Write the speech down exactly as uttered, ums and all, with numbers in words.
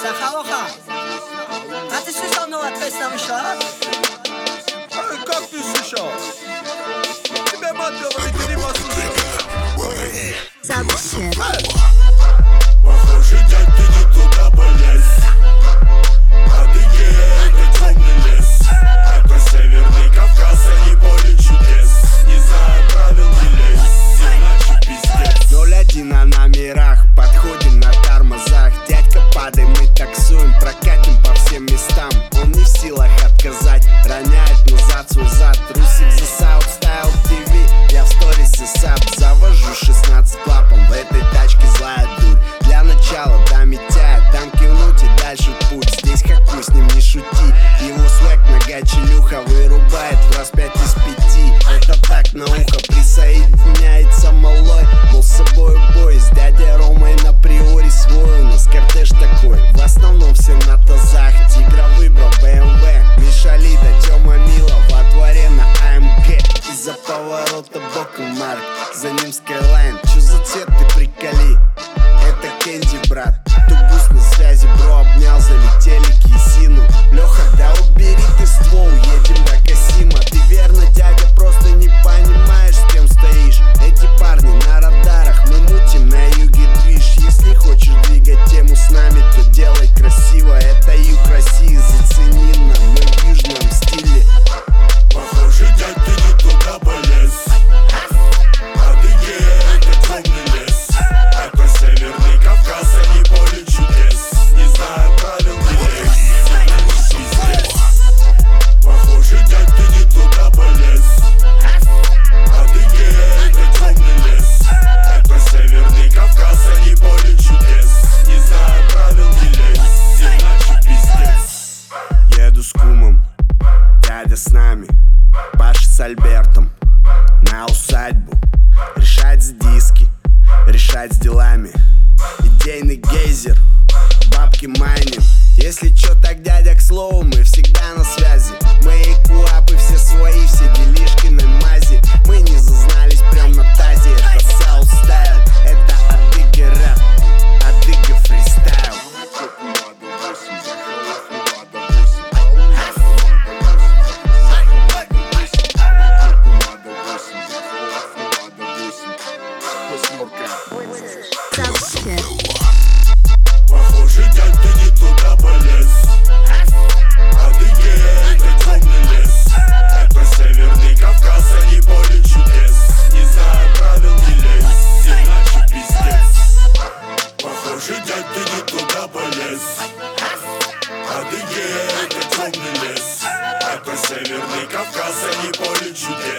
Сахалоха, а ты слышал новое песня вышла? Эй, как ты слышал? Тебе мать говорит, ты не послушай. Сообщи. Похоже, дядь, ты не туда полез. Адыгея — это темный лес. Это Северный Кавказ, а не поле чудес. Не знаю правил, не лезь, иначе пиздец. ноль один на номерах, подходим на тормозах. Дядька, падай, мы таксуем, прокатим по всем местам. Он не в силах отказать, роняет назад свой зад. Трусик за Southstyle ти ви, я в сторисе сап. Завожу шестнадцать клапан, в этой тачке злая дурь. Для начала да митяя, там кивнуть и дальше путь. Здесь какой с ним не шути, его свек нога челюха вырубает в раз пять из пяти. Это так на ухо присоединяется малой, мол с собой бой. С дядей Ромой на приоре свой, у нас кортеж такой. В основном все на тазах, Тигра выбрал бэ эм вэ. Миша Лида, Тёма Мила во дворе на а эм гэ. Из-за поворота боком Марк, за ним Skyline. Чё за цвет ты приколи? Это Кенди, брат. Тубус на связи, бро, обнял, залетели кисину. Леха, да убери ты ствол, едем до Касима. Ты верно, дядя, просто не понимаешь, с кем стоишь. Эти парни на радарах, мы мутим на юге движ. Если хочешь двигать тему с нами, то делай красиво. Это юг России, зацени нам, мы в южном стиле. Похоже, дядь, ты не туда полез. Адыгея — это темный лес. Это Северный Кавказ, а не поле чудес. Не знаю правил, не лезь, иначе пиздец. Похоже, дядь, ты не туда полез. Адыгея — это темный лес. Это Северный Кавказ, а не поле чудес. Не знаю правил, не лезь, иначе пиздец. Еду с кумом, дядя с нами, Паша с Альбертом на усадьбу. Решать с диски, решать с делами. Идейный гейзер, бабки майним. Если чё, так дядя к слову, мы всегда на связи. Мои куапы все свои, все делишки на мази. Мы не зазнались прям на тазе. Это Southstyle, это адыга рэп, адыга фристайл. Сообщи. Похоже, дядь, ты не туда полез. Адыгея — это темный лес. Это Северный Кавказ, а не поле чудес. Не знаю правил, не лезь, иначе пиздец. Похоже, дядь, ты не туда полез. Адыгея — это темный лес. Это Северный Кавказ, а не поле чудес.